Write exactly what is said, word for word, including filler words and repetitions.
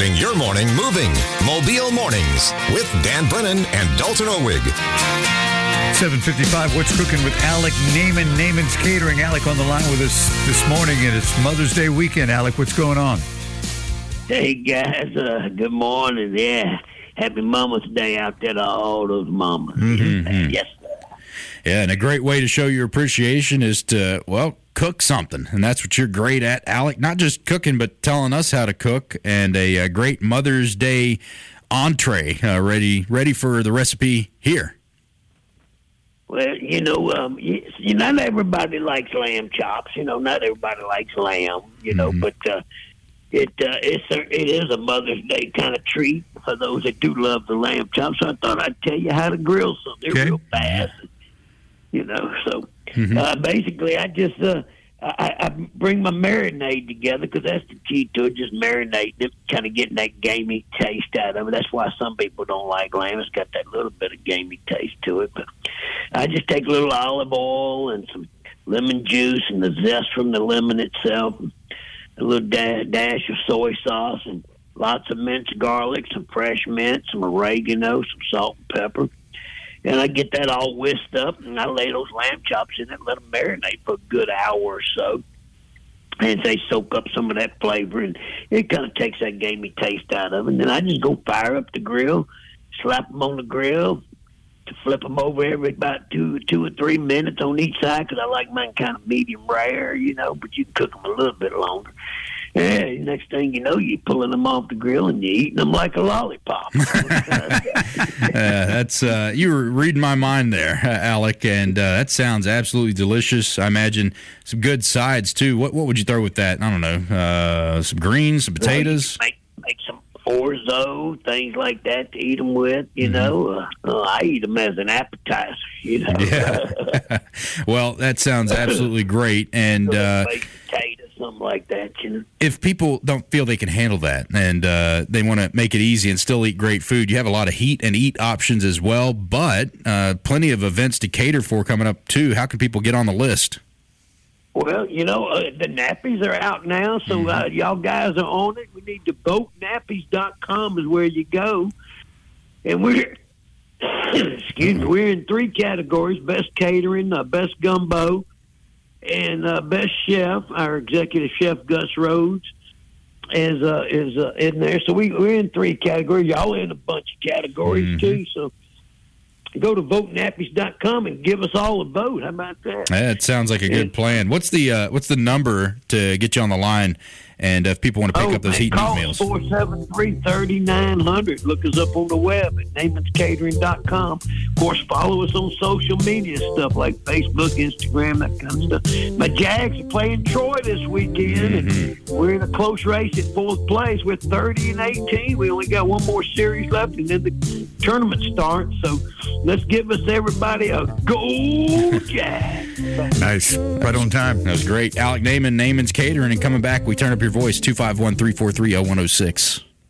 Getting your morning moving. Mobile Mornings with Dan Brennan and Dalton Owig. seven fifty-five, what's cooking with Alec Naaman, Naaman's Catering. Alec on the line with us this morning, and it's Mother's Day weekend. Alec, what's going on? Hey, guys. Uh, good morning. Yeah. Happy Mama's Day out there to all those mamas. Mm-hmm. Yes, sir. Yeah, and a great way to show your appreciation is to, well, cook something. And that's what you're great at, Alec. Not just cooking, but telling us how to cook. And a, a great Mother's Day entree uh, ready ready for the recipe here. Well, you know, um, you, you not everybody likes lamb chops. You know, not everybody likes lamb, you know, mm-hmm. but uh, it uh, it's a, it is a Mother's Day kind of treat for those that do love the lamb chops. So I thought I'd tell you how to grill some. They're okay. real fast. You know, so mm-hmm. uh, basically, I just uh, I, I bring my marinade together because that's the key to it. Just marinate it, kind of getting that gamey taste out of it. That's why some people don't like lamb. It's got that little bit of gamey taste to it. But I just take a little olive oil and some lemon juice and the zest from the lemon itself, a little da- dash of soy sauce, and lots of minced garlic, some fresh mint, some oregano, some salt and pepper. And I get that all whisked up, and I lay those lamb chops in it and let them marinate for a good hour or so. And they soak up some of that flavor, and it kind of takes that gamey taste out of it. And then I just go fire up the grill, slap them on the grill, to flip them over every about two, two or three minutes on each side, because I like mine kind of medium rare, you know, but you can cook them a little bit longer. Yeah, next thing you know, you're pulling them off the grill and you're eating them like a lollipop. uh, that's uh, you were reading my mind there, uh, Alec, and uh, that sounds absolutely delicious. I imagine some good sides too. What what would you throw with that? I don't know, uh, some greens, some potatoes. Well, make make some orzo, things like that to eat them with. You mm-hmm. know, uh, uh, I eat them as an appetizer. You know, yeah. Well, that sounds absolutely great, and. Uh, Something like that, you know. If people don't feel they can handle that and uh, they want to make it easy and still eat great food, you have a lot of heat and eat options as well, but uh, plenty of events to cater for coming up too. How can people get on the list? Well, you know, uh, the nappies are out now, so mm-hmm. uh, y'all guys are on it. We need to vote nappies dot com is where you go. And we're, excuse me, we're in three categories: best catering, uh, best gumbo, and uh, best chef. Our executive chef Gus Rhodes is uh, is uh, in there. So we we're in three categories. Y'all in a bunch of categories mm-hmm. too. So go to vote nappies dot com and give us all a vote. How about that? That sounds like a good and, plan. What's the uh, what's the number to get you on the line? And if people want to pick oh, up those man, heat and call eat meals. four seven three, three nine zero zero. Look us up on the web at namans catering dot com. Of course, follow us on social media stuff like Facebook, Instagram, that kind of stuff. My Jags are playing Troy this weekend, mm-hmm. and we're in a close race at fourth place. We're thirty and eighteen. We only got one more series left, and then the tournament starts. So let's give us everybody a go, Jags. Nice. Right on time. That was great. Alec Naaman, Naaman's Catering, and coming back, we turn up your voice, two five one, three four three, zero one zero six.